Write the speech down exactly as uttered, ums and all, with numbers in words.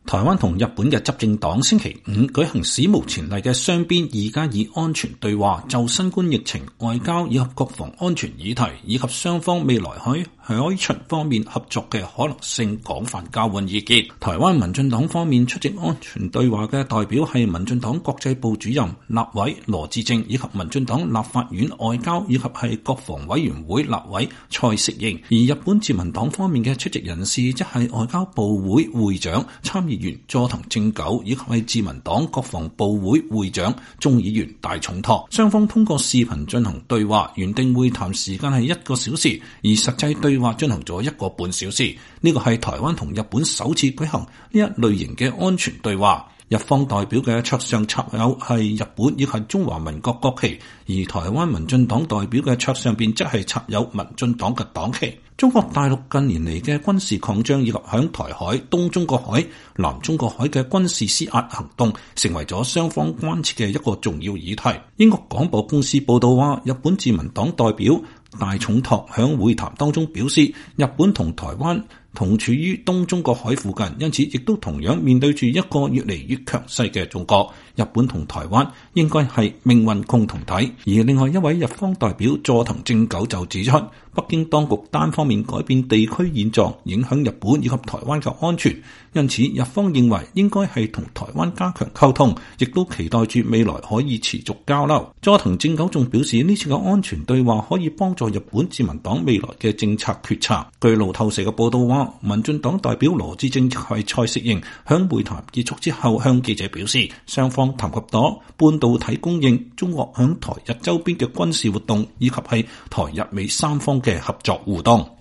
台灣同日本嘅執政黨星期五舉行史無前例嘅雙邊二加二安全對話，就新冠疫情、外交以及國防安全議題，以及雙方未來喺海巡方面合作嘅可能性廣泛交換意見。台灣民進黨方面出席安全對話嘅代表係民進黨國際部主任立委羅致政，以及民進黨立法院外交以及係國防委員會立委蔡適應。而日本自民黨方面嘅出席人士即係外交部會會長參議員佐藤正久，以及係自民黨國防部會會長眾議員大重拓。雙方通過視頻進行對話，原定會談時間係一個小時，而實際對話進行咗一個半小時。呢個係台灣同日本首次舉行呢一類型嘅安全對話。日方代表嘅桌上插有係日本以及中華民國國旗，而台灣民進黨代表嘅桌上邊則係插有民進黨嘅黨旗。中國大陸近年嚟嘅軍事擴張以及響台海、東中國海、南中國海嘅軍事施壓行動，成為咗雙方關切嘅一個重要議題。英國廣播公司報道話，日本自民黨代表大重拓響會談當中表示，日本同台灣同處於東中國海附近，因此亦都同樣面對住一個越嚟越強勢嘅中國。日本同台灣應該係命運共同體。而另外一位日方代表佐藤正久就指出，北京當局單方面改變地區現狀，影響日本以及台灣嘅安全，因此日方認為應該係同台灣加強溝通，亦都期待住未來可以持續交流。佐藤正久仲表示，呢次嘅安全對話可以幫助日本自民黨未來嘅政策決策。據路透社嘅報道話，民進黨代表羅致政係蔡適應響會談結束之後向記者表示，雙方談及到半導體供應、中國響台日周邊嘅軍事活動，以及係台日美三方嘅合作互動。